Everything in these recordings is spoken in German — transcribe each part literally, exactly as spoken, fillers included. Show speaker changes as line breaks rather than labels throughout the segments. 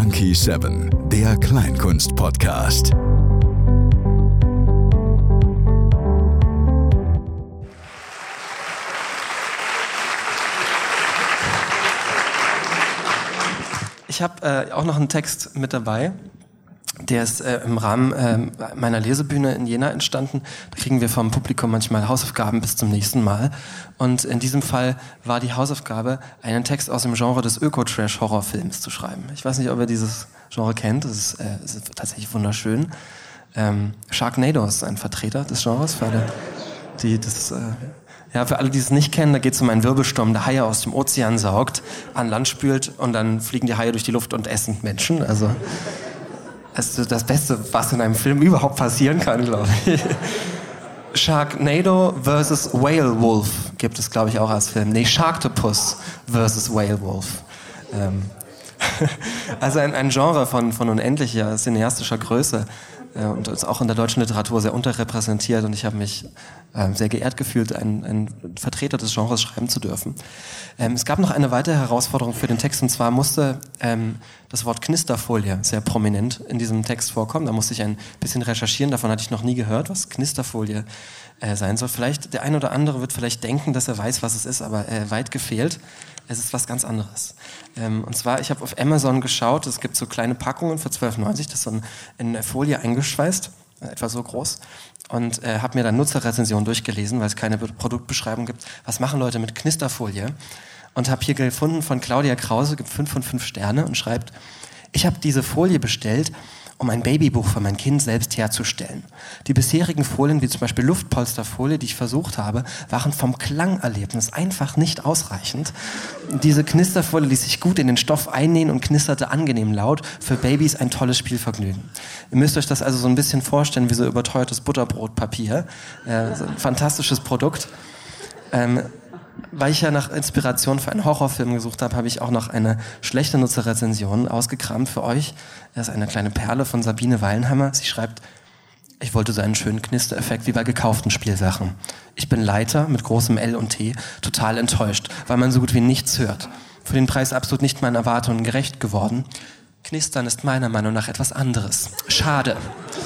Monkey Seven, der Kleinkunst-Podcast.
Ich habe äh, auch noch einen Text mit dabei. Der ist äh, im Rahmen äh, meiner Lesebühne in Jena entstanden. Da kriegen wir vom Publikum manchmal Hausaufgaben bis zum nächsten Mal. Und in diesem Fall war die Hausaufgabe, einen Text aus dem Genre des Öko-Trash-Horrorfilms zu schreiben. Ich weiß nicht, ob ihr dieses Genre kennt. Das ist, äh, das ist tatsächlich wunderschön. Ähm, Sharknado ist ein Vertreter des Genres. Für alle, die das... Äh, Ja, für alle, die es nicht kennen, da geht es um einen Wirbelsturm, der Haie aus dem Ozean saugt, an Land spült und dann fliegen die Haie durch die Luft und essen Menschen. Also das ist das Beste, was in einem Film überhaupt passieren kann, glaube ich. Sharknado versus Whale Wolf gibt es, glaube ich, auch als Film. Nee, Sharktopus versus Whale Wolf. Ähm also ein, ein Genre von, von unendlicher cineastischer Größe. Und ist auch in der deutschen Literatur sehr unterrepräsentiert und ich habe mich ähm, sehr geehrt gefühlt, einen, einen Vertreter des Genres schreiben zu dürfen. Ähm, es gab noch eine weitere Herausforderung für den Text und zwar musste ähm, das Wort Knisterfolie sehr prominent in diesem Text vorkommen. Da musste ich ein bisschen recherchieren, davon hatte ich noch nie gehört, was Knisterfolie äh, sein soll. Vielleicht, der ein oder andere wird vielleicht denken, dass er weiß, was es ist, aber äh, weit gefehlt. Es ist was ganz anderes. Ähm, und zwar, ich habe auf Amazon geschaut, es gibt so kleine Packungen für zwölf neunzig, das ist so in, in Folie eingeschweißt, etwa so groß. Und äh, habe mir dann Nutzerrezensionen durchgelesen, weil es keine Be- Produktbeschreibung gibt. Was machen Leute mit Knisterfolie? Und habe hier gefunden von Claudia Krause, gibt fünf von fünf Sterne und schreibt, ich habe diese Folie bestellt, um ein Babybuch für mein Kind selbst herzustellen. Die bisherigen Folien, wie zum Beispiel Luftpolsterfolie, die ich versucht habe, waren vom Klangerlebnis einfach nicht ausreichend. Diese Knisterfolie ließ sich gut in den Stoff einnähen und knisterte angenehm laut. Für Babys ein tolles Spielvergnügen. Ihr müsst euch das also so ein bisschen vorstellen wie so überteuertes Butterbrotpapier. Äh, so ein fantastisches Produkt. Ähm, Weil ich ja nach Inspiration für einen Horrorfilm gesucht habe, habe ich auch noch eine schlechte Nutzerrezension ausgekramt für euch. Das ist eine kleine Perle von Sabine Weilenhammer. Sie schreibt, ich wollte so einen schönen Knistereffekt wie bei gekauften Spielsachen. Ich bin Leiter mit großem L und T, total enttäuscht, weil man so gut wie nichts hört. Für den Preis absolut nicht meinen Erwartungen gerecht geworden. Knistern ist meiner Meinung nach etwas anderes. Schade.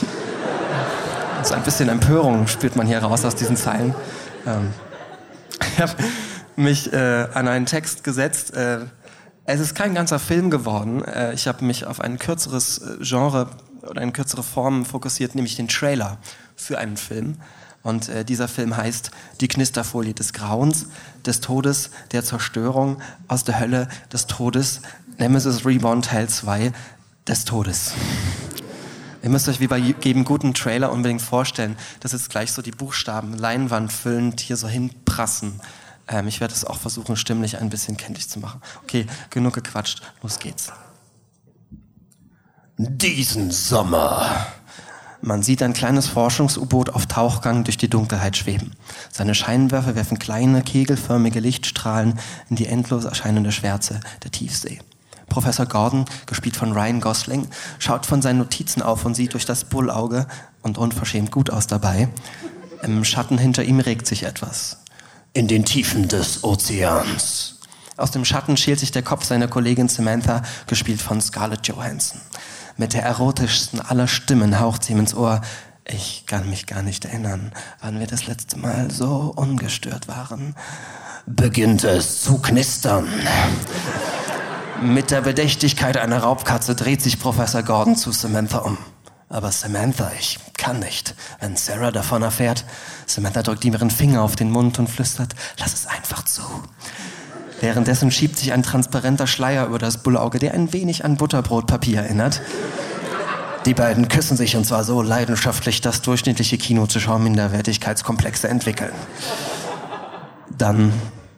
So ein bisschen Empörung spürt man hier raus aus diesen Zeilen. Ähm, Ich habe mich äh, an einen Text gesetzt. Äh, es ist kein ganzer Film geworden. Äh, ich habe mich auf ein kürzeres äh, Genre oder eine kürzere Form fokussiert, nämlich den Trailer für einen Film. Und äh, dieser Film heißt Die Knisterfolie des Grauens, des Todes, der Zerstörung, aus der Hölle, des Todes, Nemesis Reborn Teil zwei, des Todes. Ihr müsst euch wie bei jedem guten Trailer unbedingt vorstellen, dass jetzt gleich so die Buchstaben leinwandfüllend hier so hinprassen. Ähm, ich werde es auch versuchen, stimmlich ein bisschen kenntlich zu machen. Okay, genug gequatscht, los geht's. Diesen Sommer. Man sieht ein kleines Forschungs-U-Boot auf Tauchgang durch die Dunkelheit schweben. Seine Scheinwerfer werfen kleine, kegelförmige Lichtstrahlen in die endlos erscheinende Schwärze der Tiefsee. Professor Gordon, gespielt von Ryan Gosling, schaut von seinen Notizen auf und sieht durch das Bullauge und unverschämt gut aus dabei. Im Schatten hinter ihm regt sich etwas. In den Tiefen des Ozeans. Aus dem Schatten schält sich der Kopf seiner Kollegin Samantha, gespielt von Scarlett Johansson. Mit der erotischsten aller Stimmen haucht sie ihm ins Ohr. Ich kann mich gar nicht erinnern, wann wir das letzte Mal so ungestört waren. Beginnt es zu knistern. Mit der Bedächtigkeit einer Raubkatze dreht sich Professor Gordon zu Samantha um. Aber Samantha, ich kann nicht. Wenn Sarah davon erfährt, Samantha drückt ihm ihren Finger auf den Mund und flüstert, lass es einfach zu. Währenddessen schiebt sich ein transparenter Schleier über das Bullauge, der ein wenig an Butterbrotpapier erinnert. Die beiden küssen sich und zwar so leidenschaftlich, dass durchschnittliche Kinozuschauer Minderwertigkeitskomplexe entwickeln. Dann...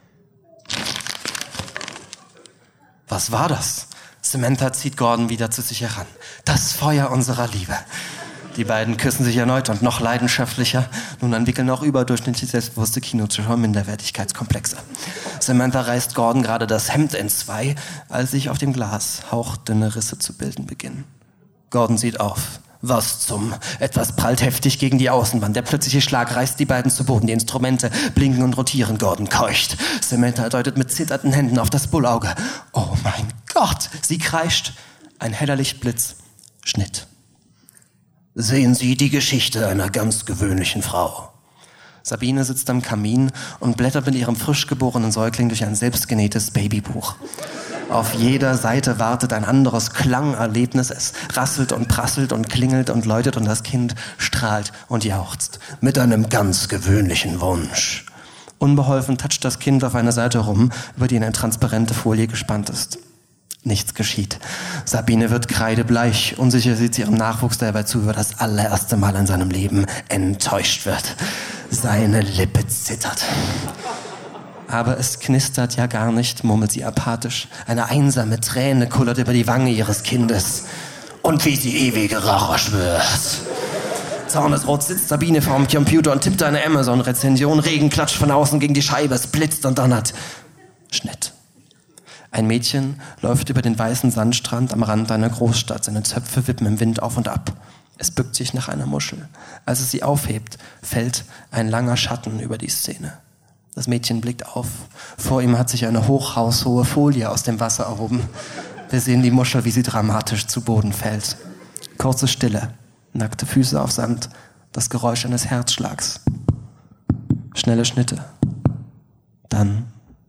Was war das? Samantha zieht Gordon wieder zu sich heran. Das Feuer unserer Liebe. Die beiden küssen sich erneut und noch leidenschaftlicher. Nun entwickeln auch überdurchschnittlich selbstbewusste Kinozuschauer Minderwertigkeitskomplexe. Samantha reißt Gordon gerade das Hemd in zwei, als sich auf dem Glas hauchdünne Risse zu bilden beginnen. Gordon sieht auf. Was zum? Etwas prallt heftig gegen die Außenwand. Der plötzliche Schlag reißt die beiden zu Boden. Die Instrumente blinken und rotieren. Gordon keucht. Samantha deutet mit zitternden Händen auf das Bullauge. Oh mein Gott! Sie kreischt. Ein heller Lichtblitz. Schnitt.
Sehen Sie die Geschichte einer ganz gewöhnlichen Frau.
Sabine sitzt am Kamin und blättert mit ihrem frisch geborenen Säugling durch ein selbstgenähtes Babybuch. Auf jeder Seite wartet ein anderes Klangerlebnis. Es rasselt und prasselt und klingelt und läutet und das Kind strahlt und jauchzt.
Mit einem ganz gewöhnlichen Wunsch.
Unbeholfen toucht das Kind auf eine Seite rum, über die eine transparente Folie gespannt ist. Nichts geschieht. Sabine wird kreidebleich. Unsicher sieht sie ihrem Nachwuchs dabei zu, wie er das allererste Mal in seinem Leben enttäuscht wird. Seine Lippe zittert. Aber es knistert ja gar nicht, murmelt sie apathisch. Eine einsame Träne kullert über die Wange ihres Kindes.
Und wie sie ewige Rache schwört.
Zornesrot sitzt Sabine vorm Computer und tippt eine Amazon-Rezension. Regen klatscht von außen gegen die Scheibe, es blitzt und donnert. Schnitt. Ein Mädchen läuft über den weißen Sandstrand am Rand einer Großstadt. Seine Zöpfe wippen im Wind auf und ab. Es bückt sich nach einer Muschel. Als es sie aufhebt, fällt ein langer Schatten über die Szene. Das Mädchen blickt auf. Vor ihm hat sich eine hochhaushohe Folie aus dem Wasser erhoben. Wir sehen die Muschel, wie sie dramatisch zu Boden fällt. Kurze Stille, nackte Füße auf Sand, das Geräusch eines Herzschlags. Schnelle Schnitte. Dann...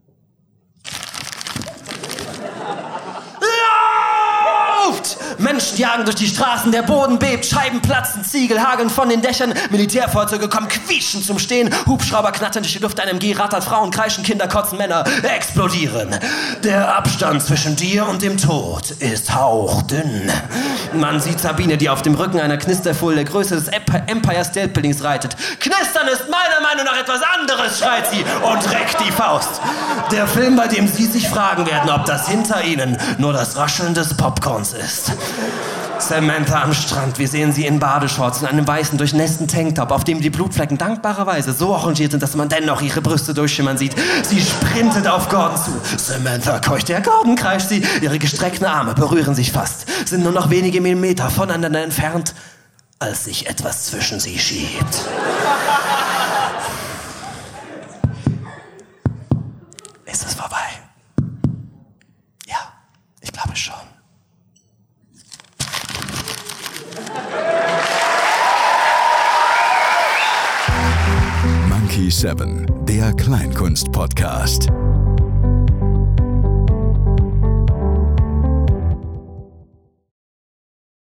Menschen jagen durch die Straßen, der Boden bebt, Scheiben platzen, Ziegel hageln von den Dächern, Militärfahrzeuge kommen quietschend zum Stehen, Hubschrauber knattern durch die Luft, ein M G rattert, Frauen kreischen, Kinder kotzen, Männer explodieren. Der Abstand zwischen dir und dem Tod ist hauchdünn.
Man sieht Sabine, die auf dem Rücken einer Knisterfolie der Größe des Empire State Buildings reitet. Knistern ist meiner Meinung nach etwas anderes, schreit sie und reckt die Faust.
Der Film, bei dem Sie sich fragen werden, ob das hinter Ihnen nur das Rascheln des Popcorns ist.
Samantha am Strand. Wir sehen sie in Badeshorts und einem weißen, durchnässten Tanktop, auf dem die Blutflecken dankbarerweise so arrangiert sind, dass man dennoch ihre Brüste durchschimmern sieht. Sie sprintet auf Gordon zu.
Samantha keucht.
Der Gordon, kreischt sie. Ihre gestreckten Arme berühren sich fast, sind nur noch wenige Millimeter voneinander entfernt,
als sich etwas zwischen sie schiebt.
Ist es vorbei? Ja, ich glaube schon.
Monkey seven, der Kleinkunst-Podcast.